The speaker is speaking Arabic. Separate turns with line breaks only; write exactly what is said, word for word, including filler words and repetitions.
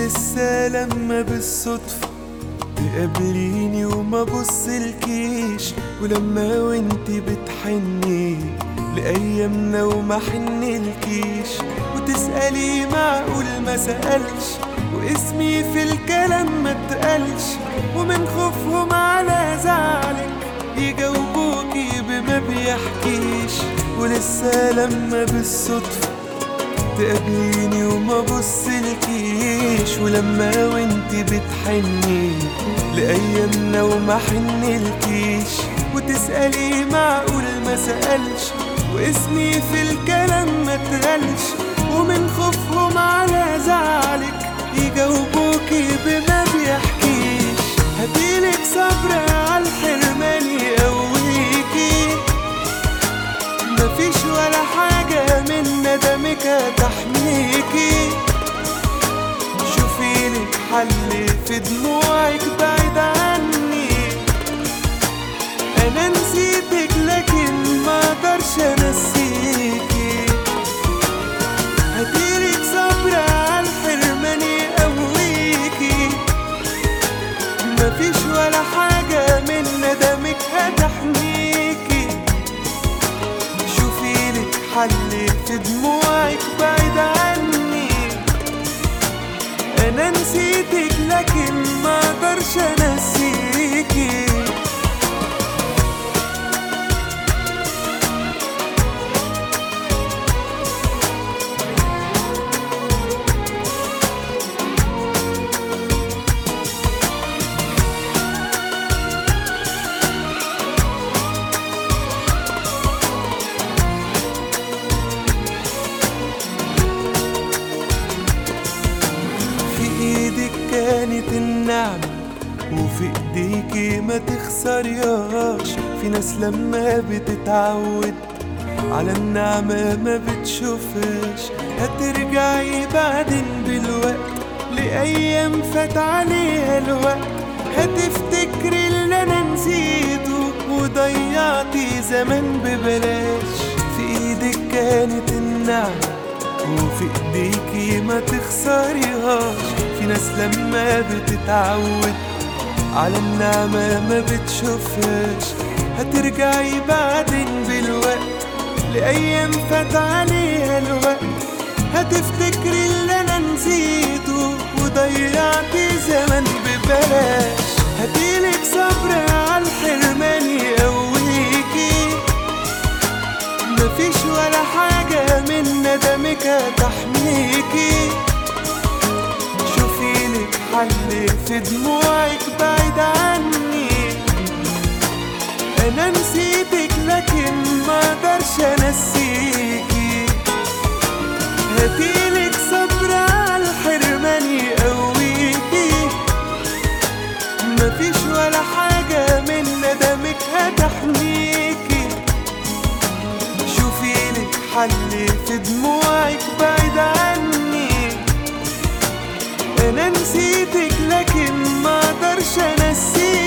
ولسه لما بالصدفة تقابليني وما بصلكيش، ولما وانتي بتحني لأيامنا وما حنلكيش، وتسألي معقول ما سألش واسمي في الكلام ما اتقالش، ومن خوفهم على زعلك يجاوبوكي بما بيحكيش. ولسه لما بالصدفة تقابليني وما بصلكيش، ولما وانتي بتحني لأيامنا وما حنلكيش، وتسألي معقول ما سألش واسمي في الكلام ما اتقالش، ومن خوفهم على زعلك يجاوبوكي بما بيحكيش. هديلك صبر عالحرمان يقويكي، مفيش ولا حاجة من ندمك هتحميكي. شوفيلك حل في دموعك بعيد عني، أنا نسيتك لكن ما اقدرش انسيكي. هديلك صبر عالحرمان يقويكي، مفيش ولا حاجة من ندمك هتحميكي. شوفيلك حل في دموعك بعيد عني، أنا نسيتك لكن ما اقدرش انسيكي. كانت النعمة وفي ايديكي ما تخسرياش. في ناس لما بتتعود على النعمة ما بتشوفهاش، هترجعي بعدين بالوقت لأيام فات عليها الوقت، هتفتكري اللي انا نسيته وضيعتي زمان ببلاش. في ايدك كانت النعمة وفي ايديكي ما تخسريهاش. في ناس لما بتتعود على النعمة ما بتشوفهاش، هترجعي بعدين بالوقت لأيام فات عليها الوقت، هتفتكري اللي انا نسيته وضيعتي زمان ببلاش. هديلك صبر عالحرمان يقويكي، مفيش ولا حاجة من ندمك هتحميكي. شوفيلك حل في دموعك بعيد عني، أنا نسيتك لكن ما اقدرش انسيكي. هديلك صبر عالحرمان يقويكي، مفيش ولا حاجة من ندمك هتحميكي. شوفيلك حل في دموعك بعيد عني، أنا نسيتك لكن ما اقدرش انسيكي.